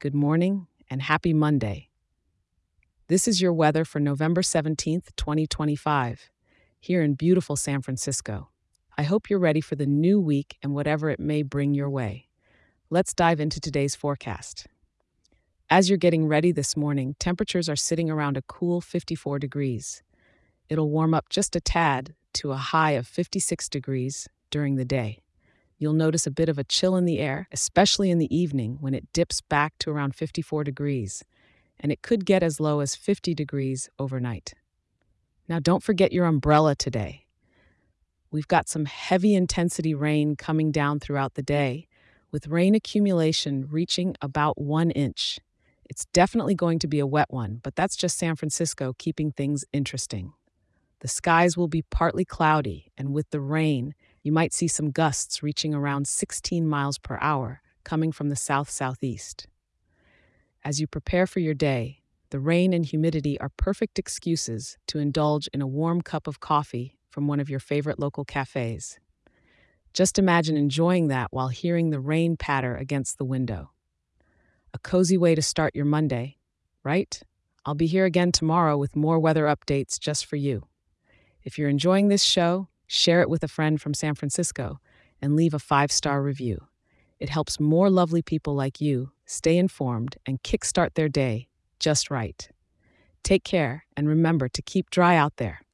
good morning, and happy Monday. This is your weather for November 17th, 2025, here in beautiful San Francisco. I hope you're ready for the new week and whatever it may bring your way. Let's dive into today's forecast. As you're getting ready this morning, temperatures are sitting around a cool 54 degrees. It'll warm up just a tad to a high of 56 degrees during the day. You'll notice a bit of a chill in the air, especially in the evening when it dips back to around 54 degrees, and it could get as low as 50 degrees overnight. Now, don't forget your umbrella today. We've got some heavy intensity rain coming down throughout the day, with rain accumulation reaching about 1 inch. It's definitely going to be a wet one, but that's just San Francisco keeping things interesting. The skies will be partly cloudy, and with the rain, you might see some gusts reaching around 16 miles per hour coming from the south-southeast. As you prepare for your day, the rain and humidity are perfect excuses to indulge in a warm cup of coffee from one of your favorite local cafes. Just imagine enjoying that while hearing the rain patter against the window. A cozy way to start your Monday, right? I'll be here again tomorrow with more weather updates just for you. If you're enjoying this show, share it with a friend from San Francisco and leave a 5-star review. It helps more lovely people like you stay informed and kickstart their day just right. Take care and remember to keep dry out there.